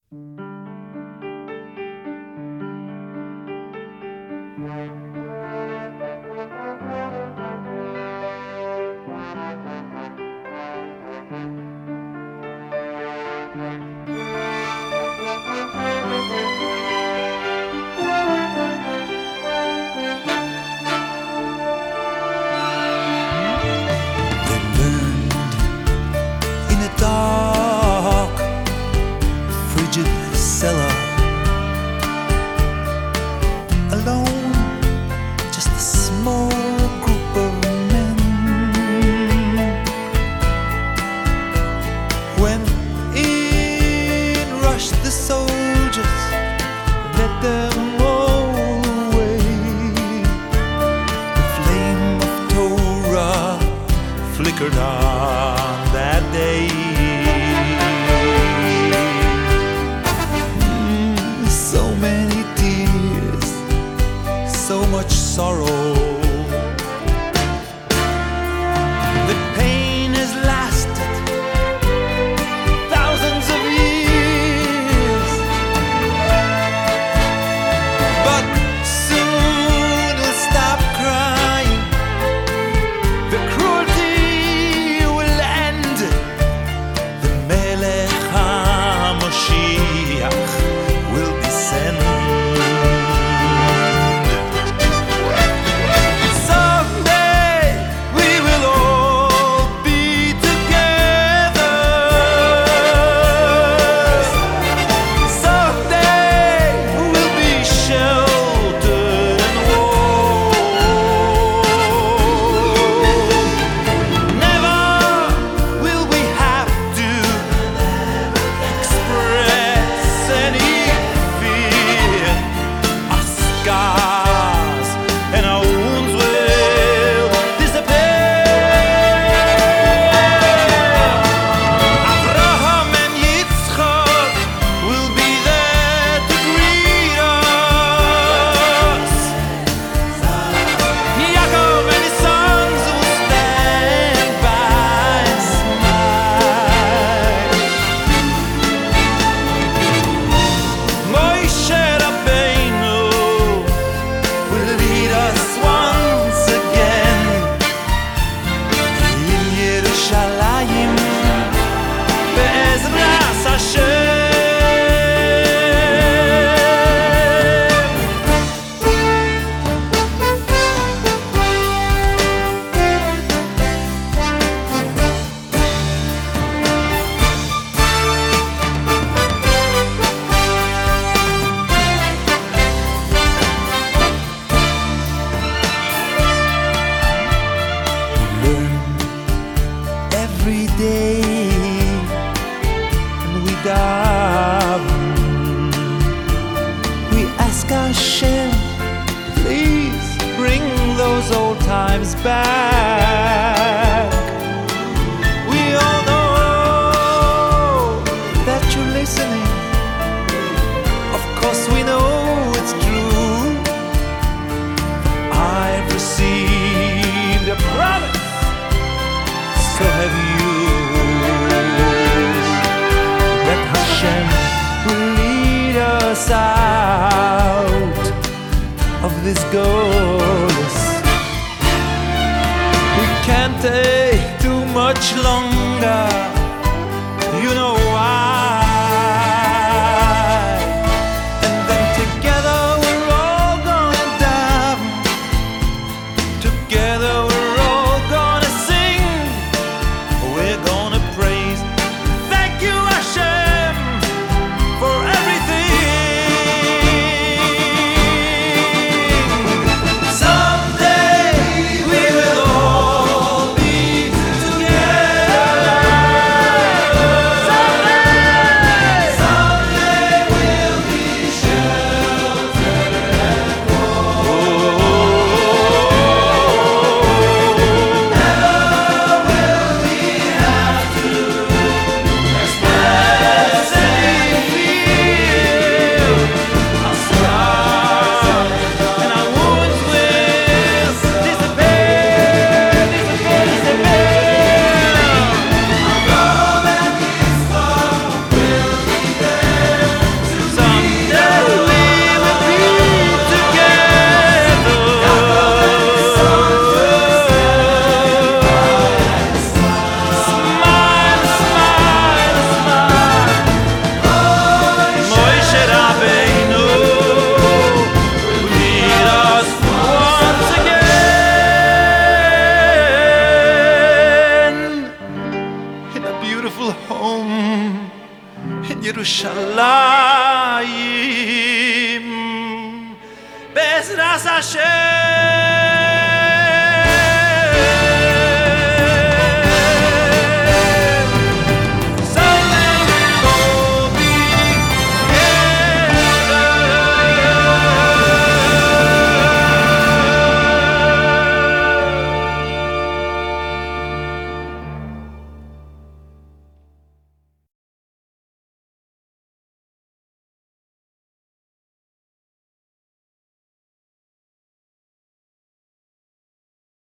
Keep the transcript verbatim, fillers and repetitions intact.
Cellar, alone, just a small group of men. When in rushed the soldiers, let them all away. The flame of Torah flickered on that day. So much sorrow. The pain has lasted thousands of years, but soon it'll stop crying. The cruelty will end. The Melech HaMashiach will descend. Every day, and we daven, we ask Hashem, please bring those old times back. We all know that you're listening. Of course we know it's true. I've received a promise, so have you, that Hashem will lead us out of this golus. We can't take too much longer, you know why. And then together we're all gonna dive, together we're all gonna sing. We're gonna praise. Thank you, Hashem, for everything. Someday we will all be together. ירושלים בעזרת השם